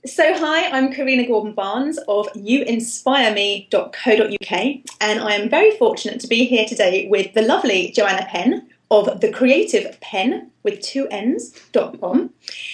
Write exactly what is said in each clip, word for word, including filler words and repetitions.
So, hi, I'm Karina Gordon Barnes of you inspire me dot co dot uk, and I am very fortunate to be here today with the lovely Joanna Penn of The Creative Penn with two N's dot com,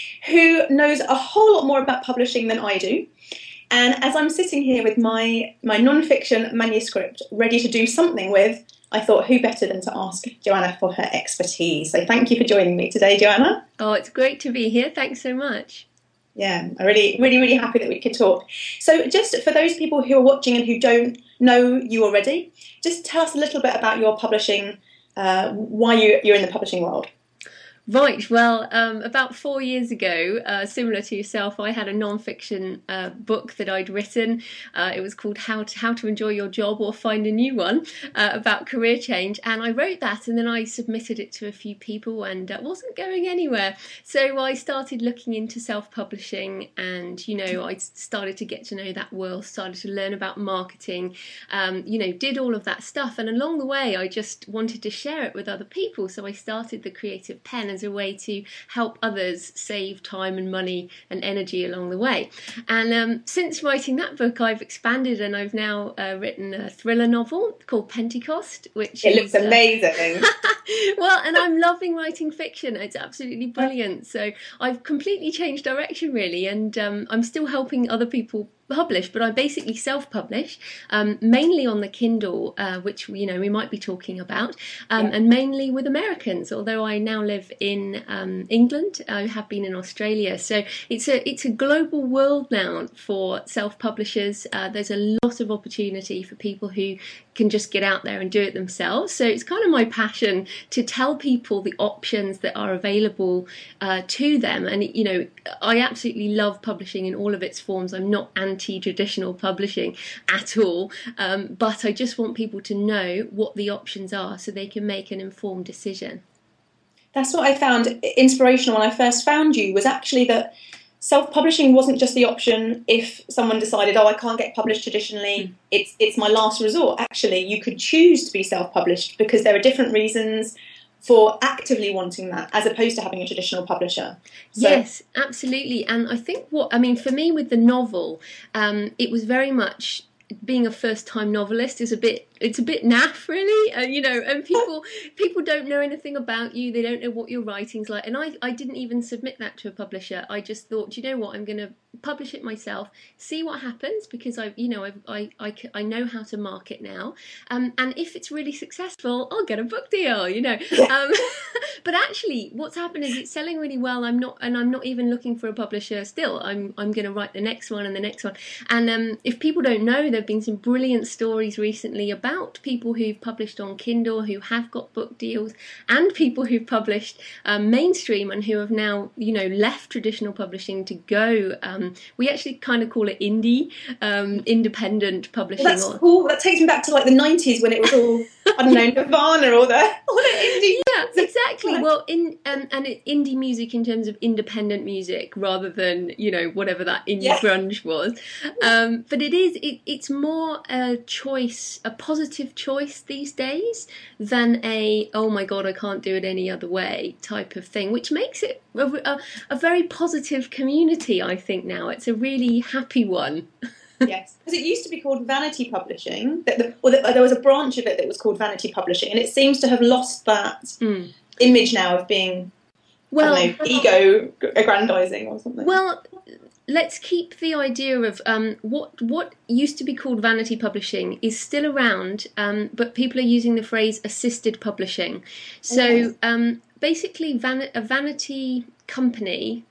who knows a whole lot more about publishing than I do. And as I'm sitting here with my, my non-fiction manuscript ready to do something with, I thought who better than to ask Joanna for her expertise. So thank you for joining me today, Joanna. Oh, it's great to be here. Thanks so much. Yeah, I'm really, really, really happy that we could talk. So just for those people who are watching and who don't know you already, just tell us a little bit about your publishing, uh, why you, you're in the publishing world. Right, well, um, about four years ago, uh, similar to yourself, I had a non-fiction uh, book that I'd written. Uh, it was called How to, How to Enjoy Your Job or Find a New One, uh, about career change. And I wrote that and then I submitted it to a few people and it uh, wasn't going anywhere. So I started looking into self-publishing and, you know, I started to get to know that world, started to learn about marketing, um, you know, did all of that stuff. And along the way, I just wanted to share it with other people. So I started The Creative Penn as a way to help others save time and money and energy along the way. And um, since writing that book, I've expanded and I've now uh, written a thriller novel called Pentecost, which it is, looks amazing. Uh, well, and I'm loving writing fiction. It's absolutely brilliant. So I've completely changed direction, really, and um, I'm still helping other people publish, but I basically self-publish, um, mainly on the Kindle, uh, which you know we might be talking about, um, yeah. and mainly with Americans. Although I now live in um, England, I have been in Australia, so it's a it's a global world now for self-publishers. Uh, there's a lot of opportunity for people who can just get out there and do it themselves. So it's kind of my passion to tell people the options that are available uh, to them. And you know, I absolutely love publishing in all of its forms. I'm not anti-traditional publishing at all, um, but I just want people to know what the options are so they can make an informed decision. That's what I found inspirational when I first found you, was actually that self-publishing wasn't just the option if someone decided, oh, I can't get published traditionally, mm. it's it's my last resort. Actually, you could choose to be self-published because there are different reasons for actively wanting that, as opposed to having a traditional publisher. So, yes, absolutely. And I think what, I mean, for me with the novel, um, it was very much, being a first-time novelist is a bit, it's a bit naff, really, and you know, and people people don't know anything about you, they don't know what your writing's like, and I, I didn't even submit that to a publisher. I just thought, you know what, I'm going to publish it myself, see what happens, because I, you know, I, I, I, I know how to market now, um, and if it's really successful, I'll get a book deal, you know. Um, but actually, what's happened is it's selling really well. I'm not, and I'm not even looking for a publisher still. I'm, I'm going to write the next one and the next one, and um, if people don't know, there've been some brilliant stories recently about about people who've published on Kindle, who have got book deals, and people who've published um, mainstream and who have now, you know, left traditional publishing to go. Um, we actually kind of call it indie, um, independent publishing. Well, that's or... cool. That takes me back to like the nineties when it was all, I don't know, Nirvana or the, all the indie. Yeah, exactly. Well, in um, and it, indie music in terms of independent music rather than, you know, whatever that indie yeah. grunge was. Um, but it is, it, it's more a choice, a positive positive choice these days than a, oh my god, I can't do it any other way type of thing, which makes it a, a, a very positive community, I think now. It's a really happy one. Yes, because it used to be called Vanity Publishing, or there was a branch of it that was called Vanity Publishing, and it seems to have lost that mm. image now of being, well, I don't know, ego aggrandizing or something. Well, let's keep the idea of um, what what used to be called vanity publishing is still around, um, but people are using the phrase assisted publishing. So yes. um, basically, van- a vanity company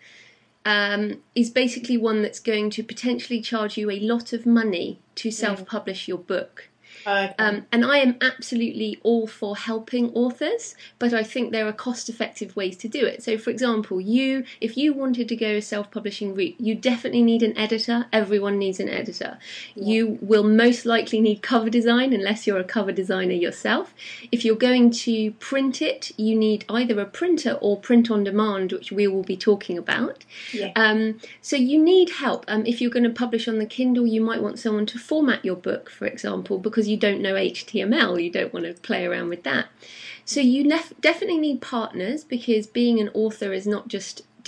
um, is basically one that's going to potentially charge you a lot of money to self-publish your book. Okay. Um, and I am absolutely all for helping authors, but I think there are cost-effective ways to do it. So, for example, you, if you wanted to go a self-publishing route, you definitely need an editor. Everyone needs an editor. Yeah. You will most likely need cover design, unless you're a cover designer yourself. If you're going to print it, you need either a printer or print on demand, which we will be talking about. Yeah. Um, so you need help. Um, if you're going to publish on the Kindle, you might want someone to format your book, for example, because you don't know H T M L, you don't want to play around with that. So you nef- definitely need partners, because being an author is not just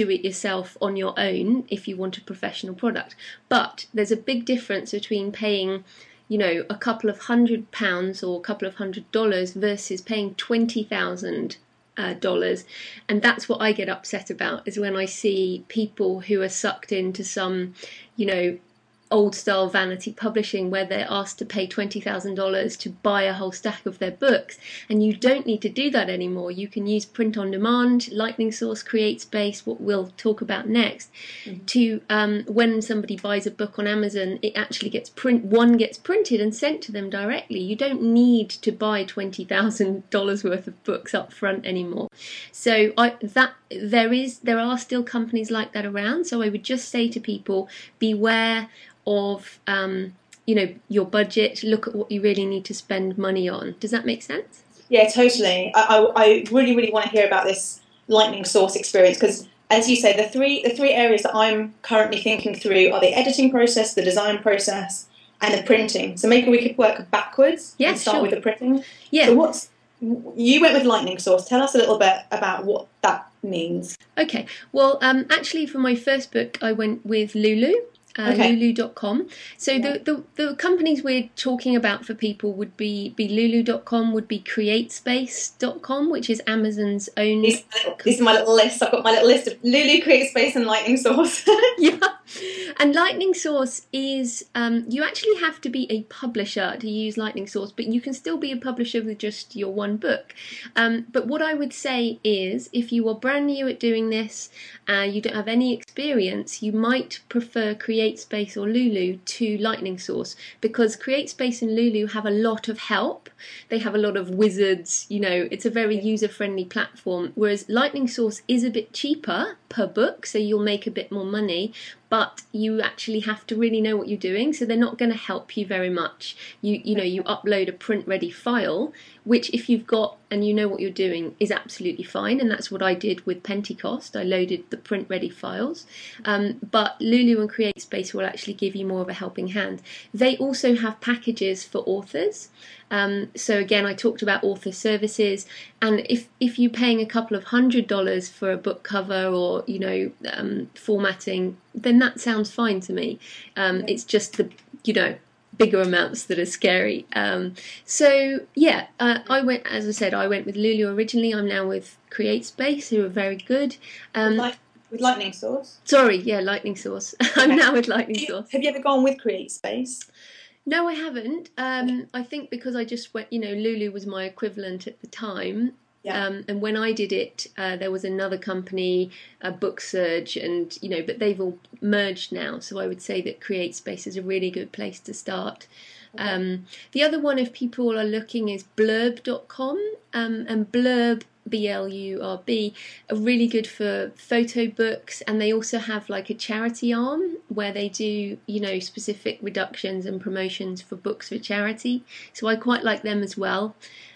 do it yourself on your own if you want a professional product. But there's a big difference between paying, you know, a couple of hundred pounds or a couple of hundred dollars versus paying twenty thousand uh, dollars. And that's what I get upset about, is when I see people who are sucked into some, you know, old style vanity publishing where they're asked to pay twenty thousand dollars to buy a whole stack of their books. And you don't need to do that anymore. You can use print on demand, Lightning Source, CreateSpace, what we'll talk about next, mm-hmm. to um, when somebody buys a book on Amazon, it actually gets print one gets printed and sent to them directly. You don't need to buy twenty thousand dollars worth of books up front anymore. So I that there is there are still companies like that around. So I would just say to people, beware of um, you know, your budget. Look at what you really need to spend money on. Does that make sense? Yeah, totally. I, I, I really, really want to hear about this Lightning Source experience, because, as you say, the three the three areas that I'm currently thinking through are the editing process, the design process, and the printing. So maybe we could work backwards yeah, and start sure. with the printing. Yeah. So what's you went with Lightning Source. Tell us a little bit about what that means. Okay. Well, um, actually, for my first book, I went with Lulu. Uh, okay. Lulu dot com. So yeah. the, the, the companies we're talking about for people would be, be Lulu dot com, would be CreateSpace dot com, which is Amazon's own... This, this is my little list. I've got my little list of Lulu, CreateSpace and Lightning Source. Yeah. And Lightning Source is, um, you actually have to be a publisher to use Lightning Source, but you can still be a publisher with just your one book. Um, but what I would say is, if you are brand new at doing this, uh, you don't have any experience, you might prefer CreateSpace or Lulu to Lightning Source, because CreateSpace and Lulu have a lot of help. They have a lot of wizards, you know, it's a very user-friendly platform, whereas Lightning Source is a bit cheaper per book, so you'll make a bit more money, but you actually have to really know what you're doing, so they're not going to help you very much. You you know, you upload a print-ready file, which if you've got and you know what you're doing is absolutely fine, and that's what I did with Pentecost. I loaded the print-ready files, um, but Lulu and CreateSpace will actually give you more of a helping hand. They also have packages for authors. Um, so again, I talked about author services, and if if you're paying a couple of hundred dollars for a book cover or, you know, um, formatting, then that sounds fine to me. Um, it's just the, you know, bigger amounts that are scary. Um, so yeah, uh, I went, as I said, I went with Lulu originally. I'm now with CreateSpace, who are very good. Um, like, with Lightning Source? Sorry, yeah, Lightning Source. I'm now with Lightning Source. Have you ever gone with CreateSpace? No, I haven't. Um, I think because I just went, you know, Lulu was my equivalent at the time. Yeah. Um, and when I did it, uh, there was another company, uh, BookSurge, and, you know, but they've all merged now. So I would say that CreateSpace is a really good place to start. Okay. Um, the other one, if people are looking, is blurb dot com. Um, and Blurb, B L U R B, are really good for photo books, and they also have like a charity arm where they do, you know, specific reductions and promotions for books for charity. So I quite like them as well.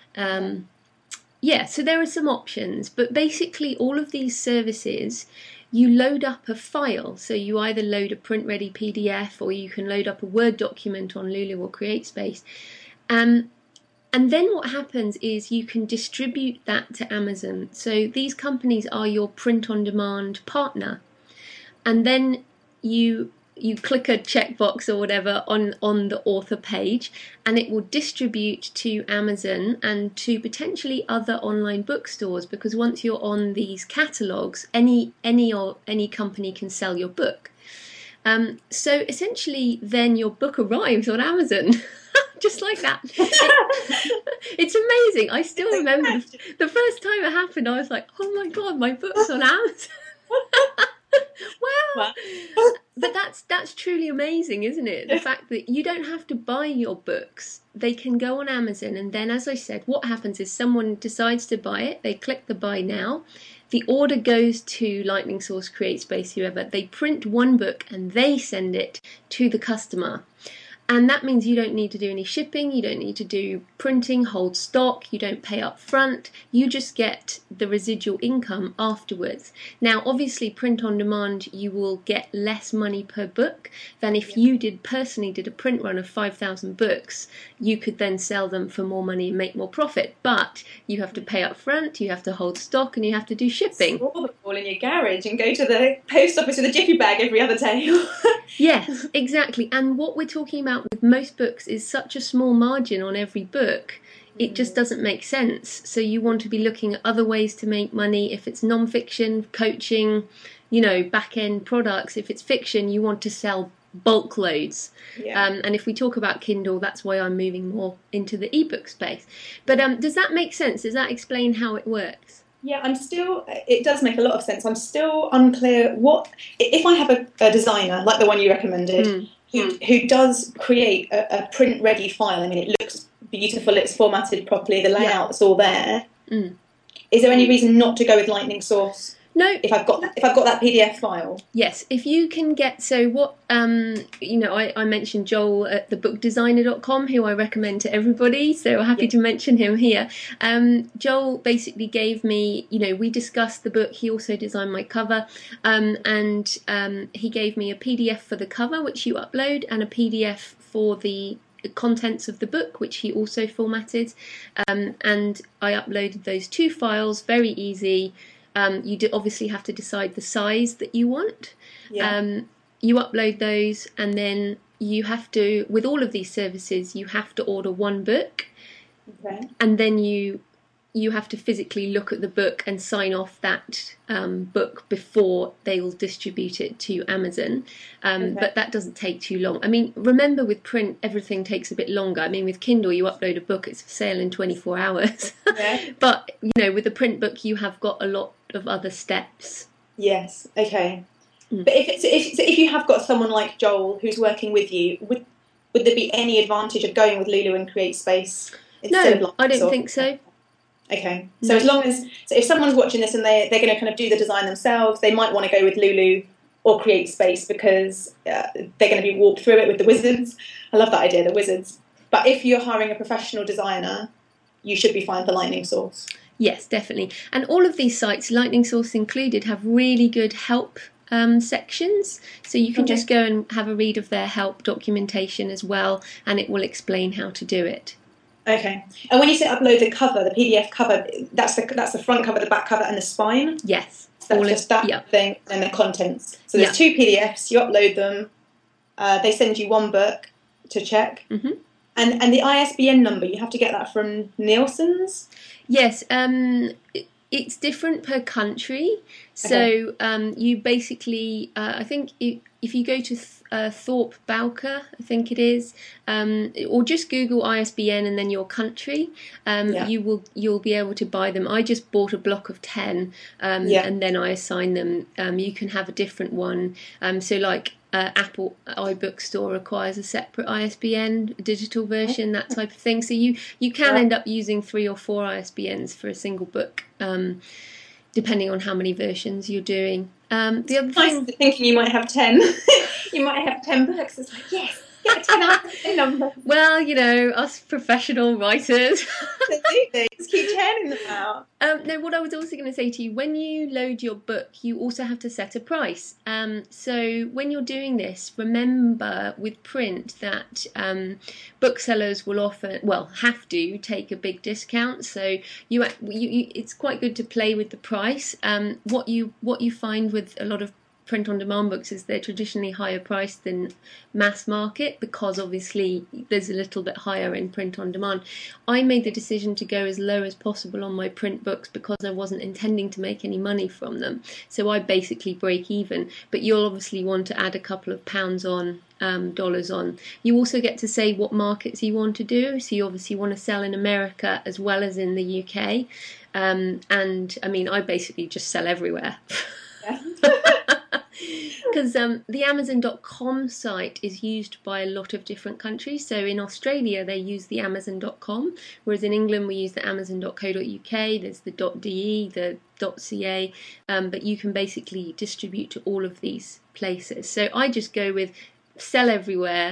Um, yeah, so there are some options, but basically all of these services, you load up a file. So you either load a print-ready P D F, or you can load up a Word document on Lulu or CreateSpace. Um, And then what happens is you can distribute that to Amazon. So these companies are your print-on-demand partner. And then you you click a checkbox or whatever on, on the author page, and it will distribute to Amazon and to potentially other online bookstores, because once you're on these catalogues, any any or any company can sell your book. Um, so essentially then your book arrives on Amazon. Just like that. It, it's amazing. I still remember the, the first time it happened, I was like, oh my God, my book's on Amazon. Wow. But that's that's truly amazing, isn't it? The fact that you don't have to buy your books. They can go on Amazon, and then, as I said, what happens is someone decides to buy it, they click the buy now, the order goes to Lightning Source, CreateSpace, whoever, they print one book and they send it to the customer. And that means you don't need to do any shipping, you don't need to do printing, hold stock, you don't pay up front, you just get the residual income afterwards. Now, obviously, print on demand, you will get less money per book than if you did personally did a print run of five thousand books. You could then sell them for more money and make more profit, but you have to pay up front, you have to hold stock, and you have to do shipping. Store them all in your garage and go to the post office with a jiffy bag every other day. Yes, exactly. And what we're talking about with most books is such a small margin on every book. It just doesn't make sense. So you want to be looking at other ways to make money. If it's non-fiction, coaching, you know, back-end products. If it's fiction, you want to sell bulk loads. Yeah. Um, and if we talk about Kindle, that's why I'm moving more into the ebook space. But um, does that make sense? Does that explain how it works? Yeah, I'm still, it does make a lot of sense. I'm still unclear what, if I have a, a designer, like the one you recommended, Mm. who, who does create a, a print-ready file, I mean, it looks beautiful, it's formatted properly, the layout's all there. Mm. Is there any reason not to go with Lightning Source No. if I've got if I've got that P D F file? Yes, if you can get, so what, um, you know, I, I mentioned Joel at the book designer dot com, who I recommend to everybody, so happy Yeah. to mention him here. Um, Joel basically gave me, you know, we discussed the book, he also designed my cover, um, and um, he gave me a P D F for the cover, which you upload, and a P D F for the contents of the book, which he also formatted, um, and I uploaded those two files, very easy. Um, you do obviously have to decide the size that you want. Yeah. Um, you upload those, and then you have to, with all of these services, you have to order one book, Okay. and then you you have to physically look at the book and sign off that um, book before they will distribute it to Amazon. Um, Okay. But that doesn't take too long. I mean, remember with print, everything takes a bit longer. I mean, with Kindle, you upload a book, it's for sale in twenty-four hours. Yeah. But, you know, with a print book, you have got a lot of other steps. Yes. Okay. Mm. But if it's if so if you have got someone like Joel who's working with you, would would there be any advantage of going with Lulu and Create Space instead of No, Lightning I don't Source? think so. Okay. So No. as long as so if someone's watching this and they they're going to kind of do the design themselves, they might want to go with Lulu or Create Space because uh, they're going to be walked through it with the wizards. I love that idea, the wizards. But if you're hiring a professional designer, you should be fine for Lightning Source. Yes, definitely. And all of these sites, Lightning Source included, have really good help um, sections. So you can Okay. just go and have a read of their help documentation as well, and it will explain how to do it. Okay. And when you say upload the cover, the P D F cover, that's the that's the front cover, the back cover, and the spine. Yes. That's all just of, that yeah. thing, and the contents. So there's two P D Fs. You upload them. Uh, they send you one book to check, hmm and and the I S B N number you have to get that from Nielsen's. Yes, um, it- it's different per country. So um, you basically, uh, I think if, if you go to th- uh, Thorpe Bowker, I think it is, um, or just Google I S B N and then your country, um, Yeah. you will you'll be able to buy them. I just bought a block of ten, um, Yeah. and then I assign them. Um, you can have a different one. Um, so like. Uh, Apple iBook Store requires a separate I S B N, digital version, that type of thing. So you, you can Right. end up using three or four I S B Ns for a single book, um, depending on how many versions you're doing. Um, the other Nice thing, thinking you might have ten. You might have ten books. It's like yes, get a ten out of ten number. well, you know, us professional writers. Absolutely, just keep churning them out. Um, no, what I was also going to say to you, when you load your book, you also have to set a price. Um, so when you're doing this, remember with print that um, booksellers will often, well, have to take a big discount. So you, you, you it's quite good to play with the price. Um, what you what you find with a lot of print on demand books is they're traditionally higher priced than mass market because obviously there's a little bit higher in print on demand. I made the decision to go as low as possible on my print books because I wasn't intending to make any money from them. So I basically break even, but you'll obviously want to add a couple of pounds on, um, dollars on. You also get to say what markets you want to do. So you obviously want to sell in America as well as in the U K. Um, and I mean, I basically just sell everywhere. Yeah. Because um, the Amazon dot com site is used by a lot of different countries. So in Australia, they use the Amazon dot com, whereas in England, we use the Amazon dot co dot U K, there's the .de, the .ca, um, but you can basically distribute to all of these places. So I just go with sell everywhere,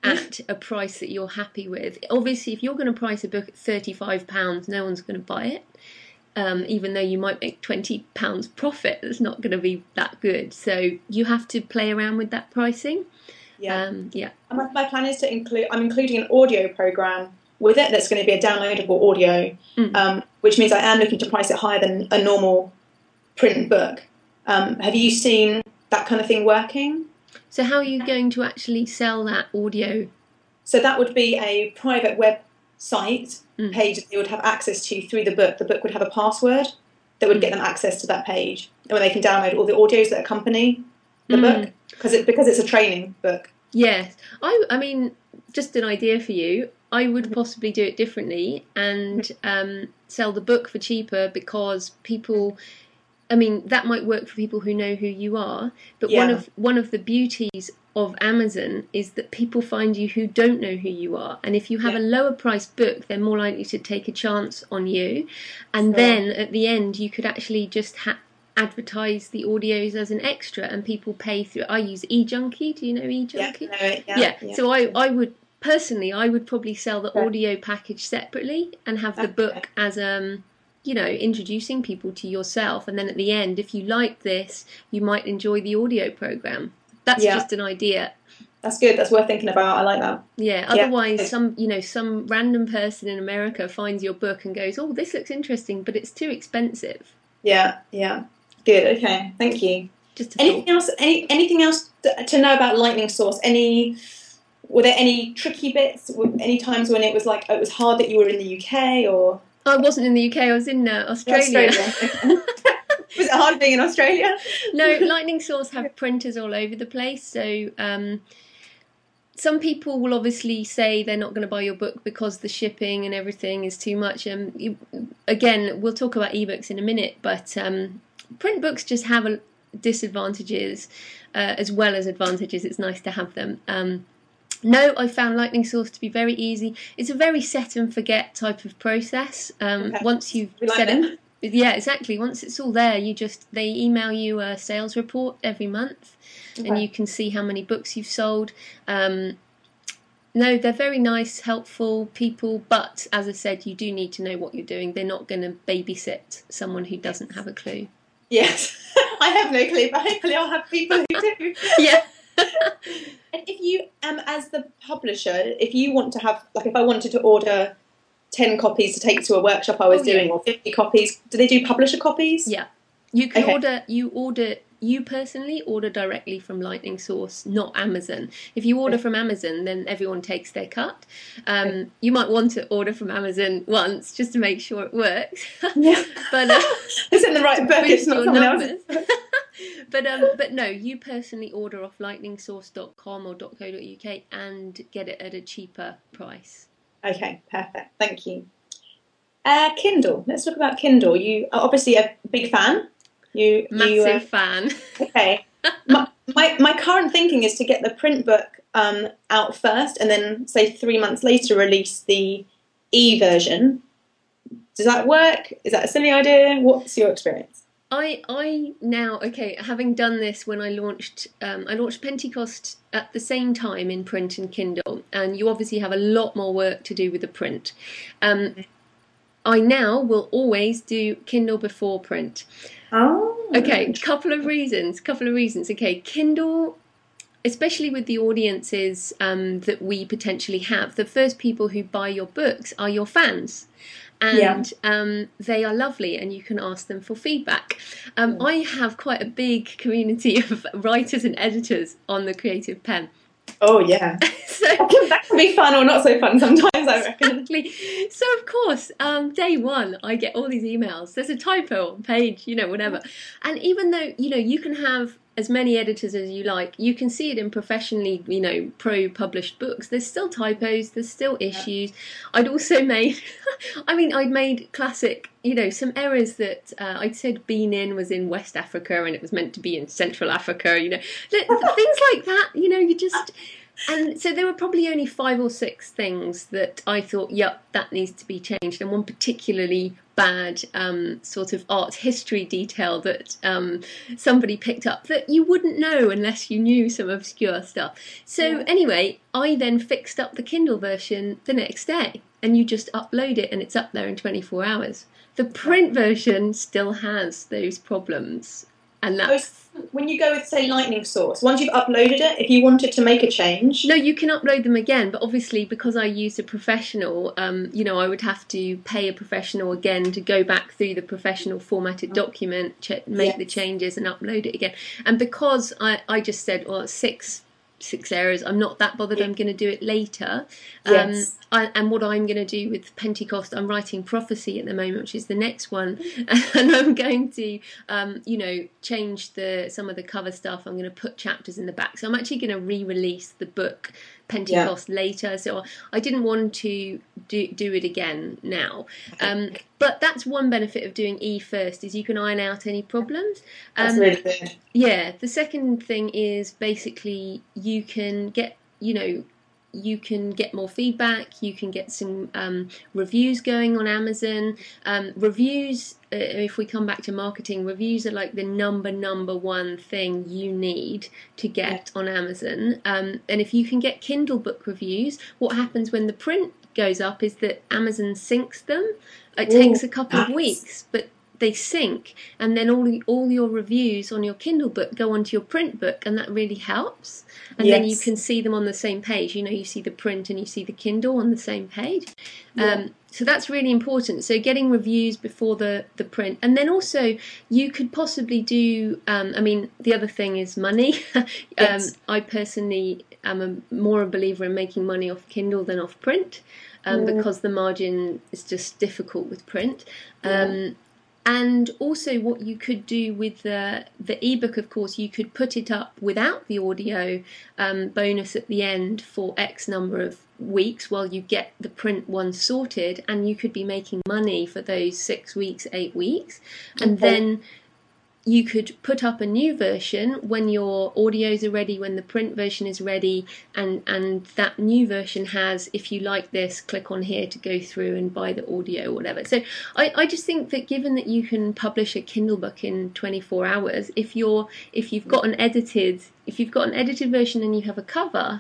at a price that you're happy with. Obviously, if you're going to price a book at thirty-five pounds, no one's going to buy it. Um, even though you might make twenty pounds profit, it's not going to be that good. So you have to play around with that pricing. Yeah. Um, yeah. And my, my plan is to include, I'm including an audio program with it that's going to be a downloadable audio, Mm. um, which means I am looking to price it higher than a normal print book. Um, have you seen that kind of thing working? So how are you going to actually sell that audio? So that would be a private website Mm. page that they would have access to through the book. The book would have a password that would get them access to that page, and where they can download all the audios that accompany the Mm. book, because it, because it's a training book. Yes. I, I mean, just an idea for you. I would possibly do it differently and um, sell the book for cheaper, because people, I mean, that might work for people who know who you are. But Yeah. one of one of the beauties of Amazon is that people find you who don't know who you are. And if you have Yeah. a lower priced book, they're more likely to take a chance on you. And Sure. then at the end, you could actually just ha- advertise the audios as an extra, and people pay through. I use eJunkie. Do you know Yeah, eJunkie? no, yeah, Yeah. yeah. So I, I would personally, I would probably sell the Okay. audio package separately and have the Okay. book as um, you know, introducing people to yourself. And then at the end, if you like this, you might enjoy the audio program. That's Yeah. just an idea. That's good. That's worth thinking about. I like that. Yeah. Yeah. Otherwise, some you know, some random person in America finds your book and goes, "Oh, this looks interesting, but it's too expensive." Yeah, yeah. Good. Okay. Thank you. Just a Anything thought. else? Any anything else to to know about Lightning Source? Any? Were there any tricky bits? Were any times when it was like it was hard that you were in the U K or I wasn't in the U K. I was in uh, Australia. Australia? Was it hard being in Australia? No, Lightning Source have printers all over the place. So um, some people will obviously say they're not going to buy your book because the shipping and everything is too much. Um, you, again, we'll talk about ebooks in a minute, but um, print books just have a, disadvantages uh, as well as advantages. It's nice to have them. Um, No, I found Lightning Source to be very easy. It's a very set and forget type of process. Um, Okay. Once you've We like set them. it, yeah, exactly. Once it's all there, you just they email you a sales report every month, and Okay. you can see how many books you've sold. Um, no, they're very nice, helpful people, but as I said, you do need to know what you're doing. They're not going to babysit someone who doesn't have a clue. Yes. I have no clue, but hopefully I'll have people who do. Yeah. And if you, um, as the publisher, if you want to have, like, if I wanted to order ten copies to take to a workshop I was Oh, yeah. doing, or fifty copies, do they do publisher copies? Yeah, you can Okay. order. You order. You personally order directly from Lightning Source, not Amazon. If you order Okay. from Amazon, then everyone takes their cut. Um, you might want to order from Amazon once just to make sure it works. Yeah. But uh, It's in the right book. It's boost not your someone numbers. else's. but um, but no, you personally order off lightning source dot com or .co.uk and get it at a cheaper price. Okay, perfect. Thank you. Uh, Kindle. Let's talk about Kindle. You are obviously a big fan. You, Massive you, uh, fan. okay. my, my my current thinking is to get the print book um, out first, and then say three months later release the e version. Does that work? Is that a silly idea? What's your experience? I I now okay, having done this when I launched um, I launched Pentecost at the same time in print and Kindle, and you obviously have a lot more work to do with the print. Um, I now will always do Kindle before print. Oh, Okay, couple of reasons. Couple of reasons. Okay, Kindle, especially with the audiences um, that we potentially have, the first people who buy your books are your fans. And Yeah. um, they are lovely, and you can ask them for feedback. Um, I have quite a big community of writers and editors on the Creative Pen. Oh yeah, So that can, that can be fun or not so fun sometimes. I reckon. exactly. So of course, um, day one, I get all these emails. There's a typo on page, you know, whatever. And even though you know you can have as many editors as you like, you can see it in professionally, you know, pro-published books. There's still typos. There's still issues. I'd also made, I mean, I'd made classic, you know, some errors that uh, I'd said Benin was in West Africa and it was meant to be in Central Africa. You know, Th- things like that. You know, you just. And so there were probably only five or six things that I thought, yep, that needs to be changed. And one particularly bad um, sort of art history detail that um, somebody picked up that you wouldn't know unless you knew some obscure stuff. So Yeah. anyway, I then fixed up the Kindle version the next day, and you just upload it and it's up there in twenty-four hours. The print version still has those problems, and that's... When you go with, say, Lightning Source, once you've uploaded it, if you wanted to make a change... No, you can upload them again, but obviously because I used a professional, um, you know, I would have to pay a professional again to go back through the professional formatted document, ch- make Yes. the changes and upload it again. And because I, I just said, well, six six errors, I'm not that bothered, Yeah. I'm going to do it later. Um, Yes. I, and what I'm going to do with Pentecost, I'm writing Prophecy at the moment, which is the next one, and I'm going to, um, you know, change the some of the cover stuff. I'm going to put chapters in the back. So I'm actually going to re-release the book Pentecost yeah. later. So I didn't want to do do it again now. Um, but that's one benefit of doing E first, is you can iron out any problems. Um, that's really good. Yeah. The second thing is basically you can get, you know, you can get more feedback, you can get some um, reviews going on Amazon. Um, reviews, uh, if we come back to marketing, reviews are like the number, number one thing you need to get yeah. on Amazon. Um, and if you can get Kindle book reviews, what happens when the print goes up is that Amazon syncs them. It Ooh, takes a couple nice. of weeks, but they sync, and then all all your reviews on your Kindle book go onto your print book, and that really helps. And yes. then you can see them on the same page. You know, you see the print and you see the Kindle on the same page. Yeah. Um, so that's really important. So getting reviews before the, the print. And then also you could possibly do, um, I mean, the other thing is money. um, yes. I personally am a, more a believer in making money off Kindle than off print, um, mm. because the margin is just difficult with print. Um, yeah. And also what you could do with the, the ebook, of course, you could put it up without the audio um, bonus at the end for X number of weeks while you get the print one sorted, and you could be making money for those six weeks, eight weeks. And okay. then you could put up a new version when your audios are ready, when the print version is ready, and, and that new version has, if you like this, click on here to go through and buy the audio or whatever. So I, I just think that given that you can publish a Kindle book in twenty-four hours, if you're if you've got an edited if you've got an edited version and you have a cover,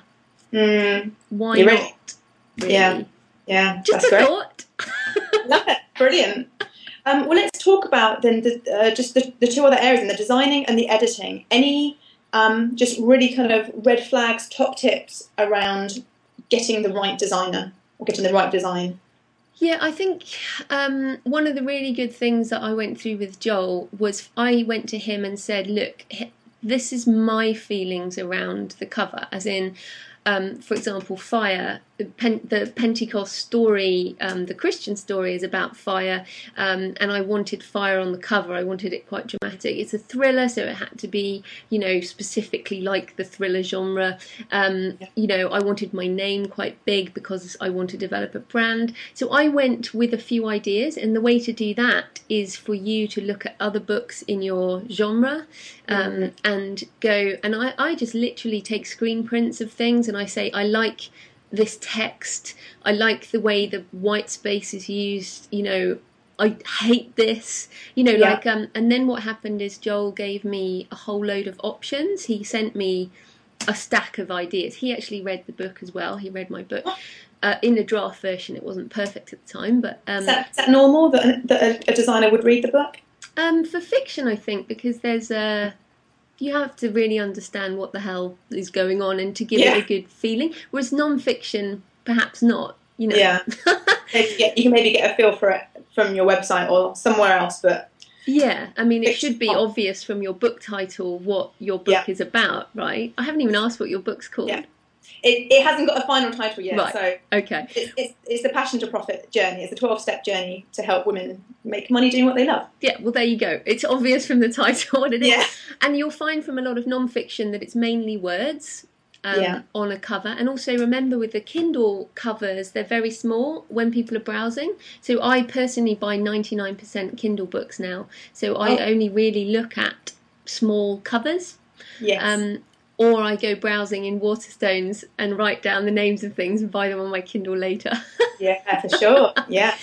mm, why not? Right. Really? Yeah, yeah. Just that's a great. thought. Love it. Brilliant. Um, well, let's talk about then the, uh, just the, the two other areas, in the designing and the editing. Any um, just really kind of red flags, top tips around getting the right designer or getting the right design? Yeah, I think um, one of the really good things that I went through with Joel was I went to him and said, look, this is my feelings around the cover, as in, um, for example, fire. The, Pen- the Pentecost story, um, the Christian story, is about fire, um, and I wanted fire on the cover. I wanted it quite dramatic. It's a thriller, so it had to be, you know, specifically like the thriller genre. Um, yeah. You know, I wanted my name quite big because I want to develop a brand. So I went with a few ideas, and the way to do that is for you to look at other books in your genre, um, mm-hmm. and go, and I, I just literally take screen prints of things, and I say, I like this text, I like the way the white space is used, you know, I hate this, you know, yeah. like, um, and then what happened is Joel gave me a whole load of options. He sent me a stack of ideas. He actually read the book as well. He read my book. Uh, in the draft version, it wasn't perfect at the time, but... Um, is, that, is that normal, that, that a, a designer would read the book? Um, for fiction, I think, because there's a... You have to really understand what the hell is going on and to give yeah. it a good feeling. Whereas non-fiction, perhaps not, you know. Yeah. You can maybe get a feel for it from your website or somewhere else, but... Yeah, I mean, it should be obvious from your book title what your book yeah. is about, right? I haven't even asked what your book's called. Yeah. It, it hasn't got a final title yet, right. so okay. It's, it's, it's the Passion to Profit journey. It's a twelve-step journey to help women make money doing what they love. Yeah, well, there you go. It's obvious from the title what it is. Yeah. And you'll find from a lot of non-fiction that it's mainly words um, yeah. on a cover. And also remember with the Kindle covers, they're very small when people are browsing. So I personally buy ninety-nine percent Kindle books now. So I oh. only really look at small covers. Yes. Um, Or I go browsing in Waterstones and write down the names of things and buy them on my Kindle later. Yeah, for sure. Yeah.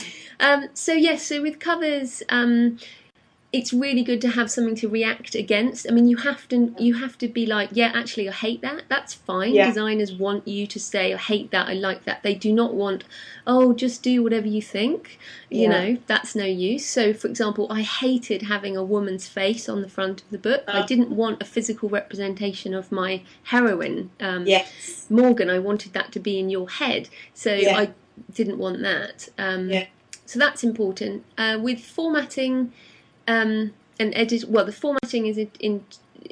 Um, so yes, so with covers, um, it's really good to have something to react against. I mean, you have to you have to be like, yeah, actually, I hate that. That's fine. Yeah. Designers want you to say, I hate that, I like that. They do not want, oh, just do whatever you think. You Yeah. know, that's no use. So, for example, I hated having a woman's face on the front of the book. Oh. I didn't want a physical representation of my heroine, um, Yes. Morgan. I wanted that to be in your head. So Yeah. I didn't want that. Um, Yeah. So that's important. Uh, with formatting, Um, and edit. Well, the formatting is in, in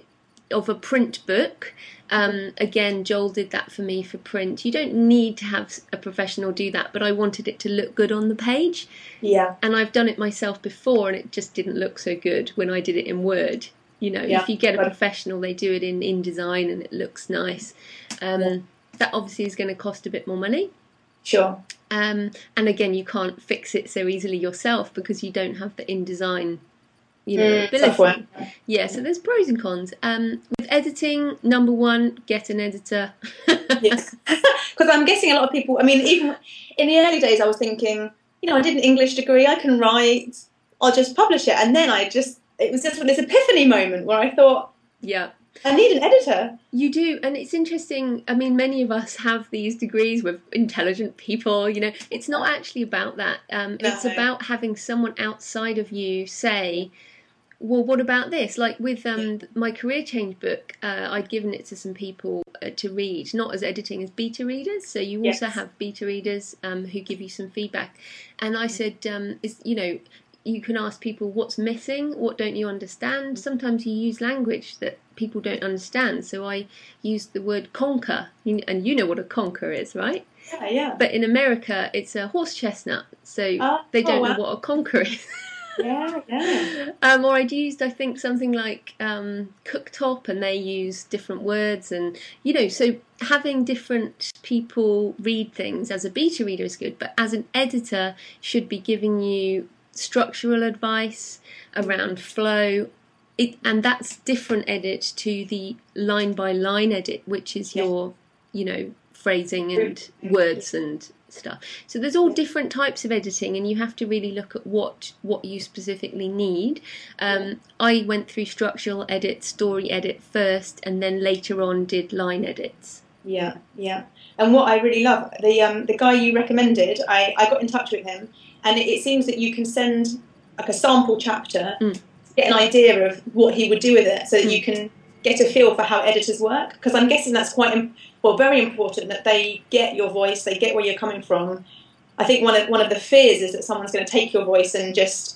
of a print book. Um, again, Joel did that for me for print. You don't need to have a professional do that, but I wanted it to look good on the page. Yeah. And I've done it myself before, and it just didn't look so good when I did it in Word. You know, Yeah. if you get a professional, they do it in InDesign, and it looks nice. Um, Yeah. That obviously is going to cost a bit more money. Sure. Um, and again, you can't fix it so easily yourself because you don't have the InDesign, you know, Mm, ability. software. Yeah, so there's pros and cons. Um, with editing, number one, get an editor. Yes. Because I'm guessing a lot of people, I mean, even in the early days, I was thinking, you know, I did an English degree, I can write, I'll just publish it. And then I just, it was just this epiphany moment where I thought, Yeah. I need an editor. You do, and it's interesting. I mean, many of us have these degrees with intelligent people, you know. It's not actually about that. Um, No. It's about having someone outside of you say, well, what about this? Like with um, my career change book, uh, I'd given it to some people uh, to read, not as editing, as beta readers. So you also Yes. have beta readers um, who give you some feedback. And I said, um, is you know, you can ask people what's missing, what don't you understand. Sometimes you use language that people don't understand. So I used the word conker, You- and you know what a conker is, right? Yeah, yeah. But in America, it's a horse chestnut. So Oh, they don't oh, know wow. what a conker is. Yeah, yeah. Um, or I'd used, I think, something like um, cooktop, and they use different words, and you know, so having different people read things as a beta reader is good, but as an editor, should be giving you structural advice around flow. It, and that's different edit to the line by line edit, which is Yeah. your, you know, phrasing and words and stuff. So there's all different types of editing, and you have to really look at what what you specifically need. Um, I went through structural edit, story edit first, and then later on did line edits. Yeah, yeah. And what I really love, the um the guy you recommended, I, I got in touch with him, and it, it seems that you can send like a sample chapter Mm. to get an idea of what he would do with it, so that Mm. you can get a feel for how editors work. Because I'm guessing that's quite im- well, very important that they get your voice, they get where you're coming from. I think one of one of the fears is that someone's going to take your voice and just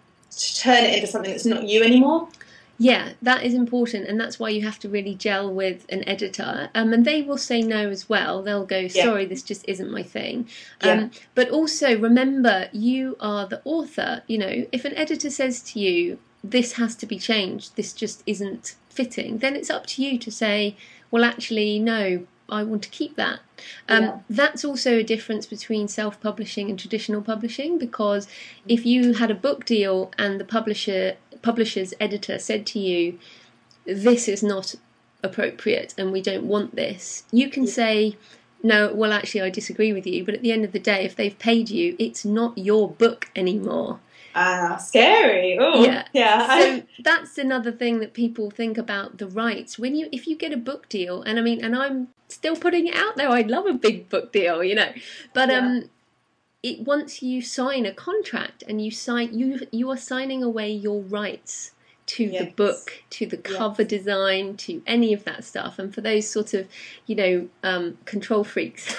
turn it into something that's not you anymore. Yeah, that is important, and that's why you have to really gel with an editor. Um, and they will say no as well. They'll go, sorry, this just isn't my thing. Um, Yeah. But also remember, you are the author. You know, if an editor says to you, this has to be changed, this just isn't fitting, then it's up to you to say, well, actually, no, I want to keep that. Um, Yeah. That's also a difference between self-publishing and traditional publishing, because if you had a book deal and the publisher publisher's editor said to you, this is not appropriate and we don't want this, you can Yeah. say, no, well, actually, I disagree with you. But at the end of the day, if they've paid you, it's not your book anymore. Ah, scary. Oh, Yeah. yeah. So that's another thing that people think about the rights. When you, if you get a book deal, and I mean, and I'm still putting it out there, I'd love a big book deal, you know, but Yeah. um, it once you sign a contract and you sign, you you are signing away your rights to Yes. the book, to the cover design, to any of that stuff. And for those sort of, you know, um, control freaks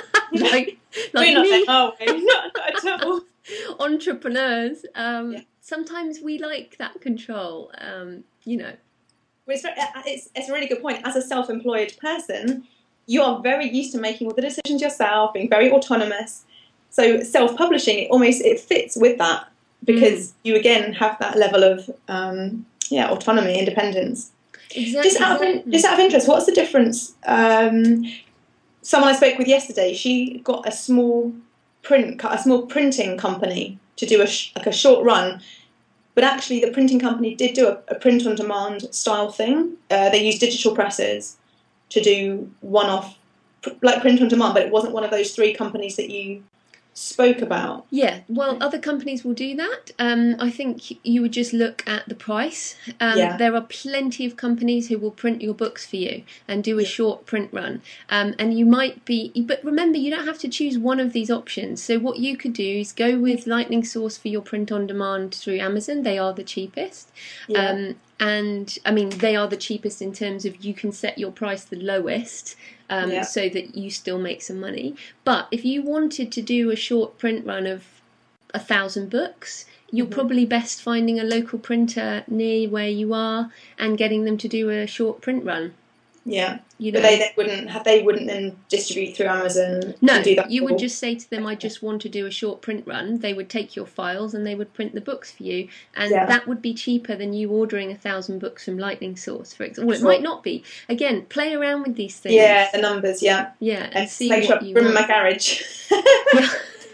like like We're not me, them, are we? Not, not at all. entrepreneurs, um, Yeah. sometimes we like that control, um, you know. Well, it's, very, it's, it's a really good point. As a self-employed person, you are very used to making all the decisions yourself, being very autonomous. So self-publishing, it almost it fits with that, because you again have that level of um, yeah autonomy, independence. Exactly. Just out of just out of interest, what's the difference? Um, someone I spoke with yesterday, she got a small print, a small printing company to do a sh- like a short run. But actually, the printing company did do a, a print-on-demand style thing. Uh, they used digital presses to do one-off, like print-on-demand, but it wasn't one of those three companies that you spoke about. Yeah, well, other companies will do that. Um, I think you would just look at the price. Um, Yeah. There are plenty of companies who will print your books for you and do a Yeah. short print run. Um, and you might be, but remember, you don't have to choose one of these options. So what you could do is go with Lightning Source for your print on demand through Amazon. They are the cheapest. Yeah. Um, and I mean, they are the cheapest in terms of you can set your price the lowest. Um, Yeah. so that you still make some money. But if you wanted to do a short print run of a thousand books, you're Mhm. probably best finding a local printer near where you are and getting them to do a short print run. Yeah. You know, But they then wouldn't have. They wouldn't then distribute through Amazon. no, and do that you would for- just say to them, "I just want to do a short print run." They would take your files and they would print the books for you, and Yeah. that would be cheaper than you ordering a thousand books from Lightning Source, for example. Well, it Sure. might not be. Again, play around with these things. Yeah, the numbers. Yeah. yeah, and, And see make sure what I you bring want. my garage. Yeah.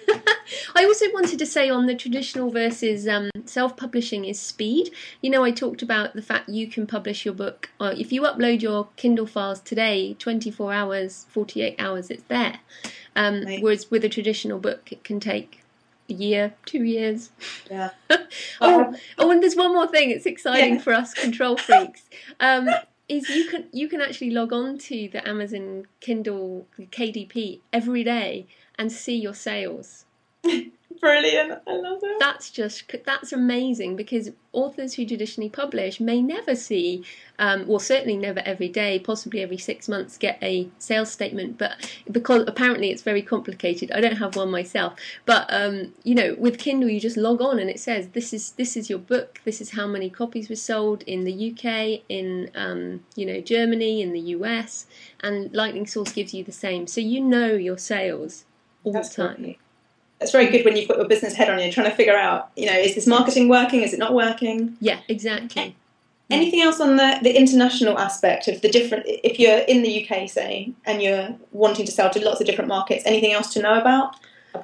I also wanted to say on the traditional versus um, self-publishing is speed. You know, I talked about the fact you can publish your book. Or if you upload your Kindle files today, twenty-four hours, forty-eight hours, it's there. Um, Right. Whereas with a traditional book, it can take a year, two years. Yeah. oh, oh, and there's one more thing. It's exciting Yeah. for us control freaks. Um, is you can you can actually log on to the Amazon Kindle K D P every day and see your sales. Brilliant. I love it. That's just that's amazing, because authors who traditionally publish may never see, um, well, certainly never every day, possibly every six months, get a sales statement. But because apparently it's very complicated, I don't have one myself. But um, you know, with Kindle, you just log on and it says this is this is your book. This is how many copies were sold in the U K, in um, you know Germany, in the U S, and Lightning Source gives you the same, so you know your sales all That's the time. great. It's very good when you've got your business head on you, trying to figure out, you know, is this marketing working? Is it not working? Yeah, exactly. Anything else on the, the international aspect of the different, if you're in the U K, say, and you're wanting to sell to lots of different markets, anything else to know about?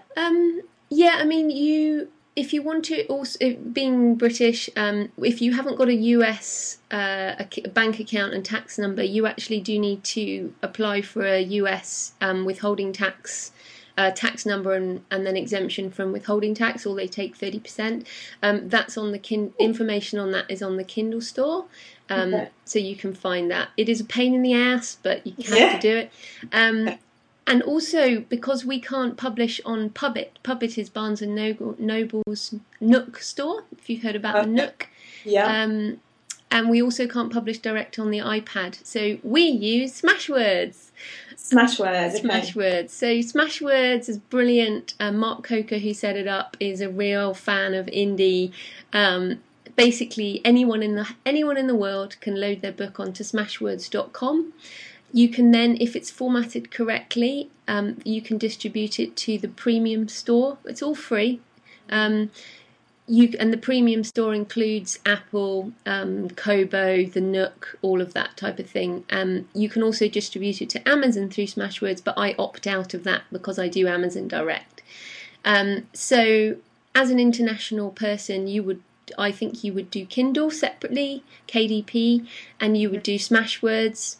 Um, yeah, I mean, you if you want to also, being British, um, if you haven't got a U S uh, a bank account and tax number, you actually do need to apply for a U S um, withholding tax Uh, tax number and, and then exemption from withholding tax, or they take thirty percent. Um, that's on the kin- information on that is on the Kindle store, um, Okay. so you can find that. It is a pain in the ass, but you have Yeah. to do it. Um, and also, because we can't publish on Pubbit, Pubbit is Barnes and Noble, Noble's Nook store, if you've heard about Okay. the Nook. Yeah. Um, and we also can't publish direct on the iPad, so we use Smashwords. Smashwords. Okay. Smashwords. So Smashwords is brilliant. Uh, Mark Coker, who set it up, is a real fan of indie. Um, basically, anyone in the anyone in the world can load their book onto smashwords dot com. You can then, if it's formatted correctly, um, you can distribute it to the premium store. It's all free. Um, You, and the premium store includes Apple, um, Kobo, the Nook, all of that type of thing. Um, you can also distribute it to Amazon through Smashwords, but I opt out of that because I do Amazon Direct. Um, so, as an international person, you would, I think, you would do Kindle separately, K D P, and you would do Smashwords.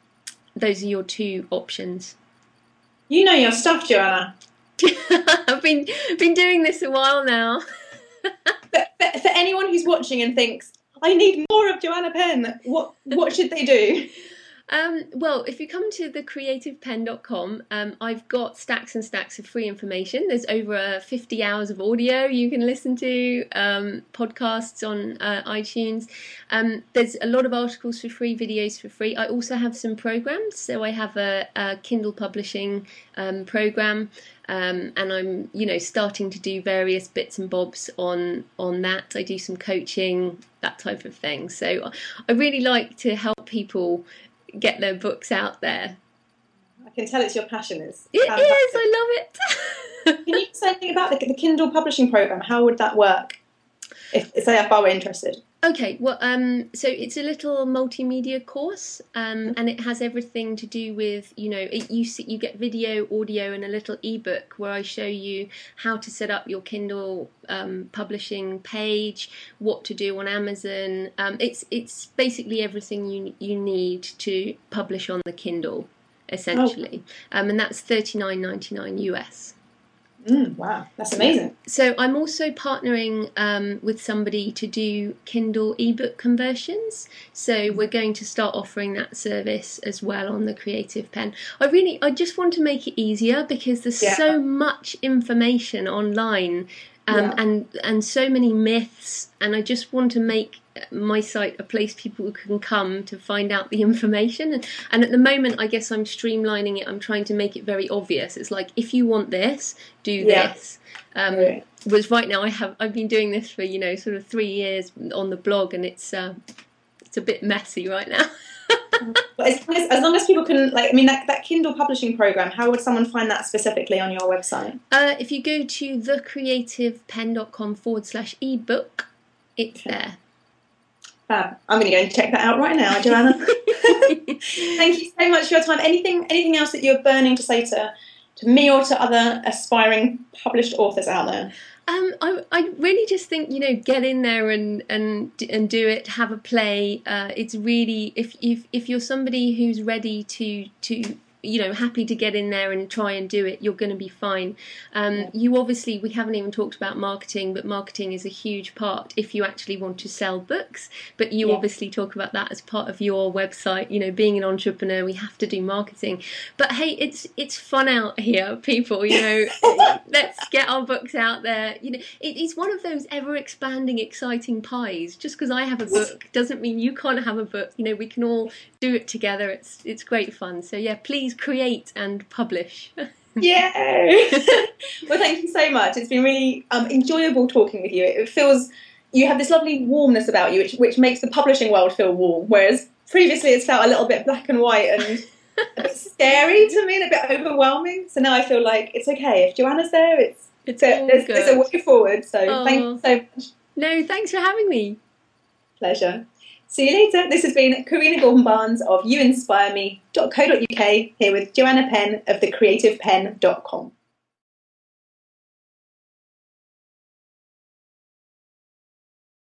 Those are your two options. You know your stuff, Joanna. I've been been doing this a while now. For, for, for anyone who's watching and thinks, I need more of Joanna Penn, what what should they do? Um, well, if you come to the creative pen dot com, um, I've got stacks and stacks of free information. There's over uh, fifty hours of audio you can listen to, um, podcasts on uh, iTunes. Um, there's a lot of articles for free, videos for free. I also have some programs. So I have a, a Kindle publishing um, program. Um, and I'm, you know, starting to do various bits and bobs on on that. I do some coaching, that type of thing. So I really like to help people get their books out there. I can tell it's your passion. Is It fantastic. is. I love it. Can you say anything about the, the Kindle publishing program? How would that work? If say if I were interested. Okay, well, um, so it's a little multimedia course, um, and it has everything to do with, you know, it, you see, you get video, audio, and a little ebook where I show you how to set up your Kindle um, publishing page, what to do on Amazon. Um, it's it's basically everything you you need to publish on the Kindle, essentially, oh. um, and that's thirty-nine ninety-nine U S. Mm, wow, that's amazing. So I'm also partnering um, with somebody to do Kindle ebook conversions. So we're going to start offering that service as well on the Creative Pen. I really, I just want to make it easier because there's yeah. so much information online um, yeah. and and so many myths, and I just want to make my site a place people can come to find out the information. And, and at the moment, I guess I'm streamlining it. I'm trying to make it very obvious. It's like, if you want this, do yeah. this. Um, right. Whereas right now I have I've been doing this for you know sort of three years on the blog, and it's uh, it's a bit messy right now. But as, long as, as long as people can, like, I mean, that, that Kindle publishing program, how would someone find that specifically on your website? Uh, if you go to thecreativepen.com forward slash ebook, it's okay. there. Fab. I'm going to go and check that out right now, Joanna. Thank you so much for your time. Anything, anything else that you're burning to say to, to me or to other aspiring published authors out there? Um, I, I really just think, you know, get in there and and and do it. Have a play. Uh, it's really, if if if you're somebody who's ready to to you know happy to get in there and try and do it, you're going to be fine. Um, yeah. You obviously, we haven't even talked about marketing, but marketing is a huge part if you actually want to sell books. But you yeah. obviously talk about that as part of your website. You know, being an entrepreneur, we have to do marketing. But hey, it's it's fun out here, people. You know, let's get our books out there. You know, it is one of those ever expanding, exciting pies. Just because I have a book doesn't mean you can't have a book. You know, we can all do it together. It's it's great fun. So yeah, please create and publish. Yay! Well, thank you so much. It's been really um, enjoyable talking with you. It feels you have this lovely warmness about you, which which makes the publishing world feel warm. Whereas previously, it's felt a little bit black and white and a bit scary to me and a bit overwhelming. So now I feel like it's okay if Joanna's there. It's it's a, there's, there's a way forward. So oh. thank you so much. No, thanks for having me. Pleasure. See you later. This has been Karina Gordon-Barnes of you inspire me dot co dot uk here with Joanna Penn of the creative pen dot com.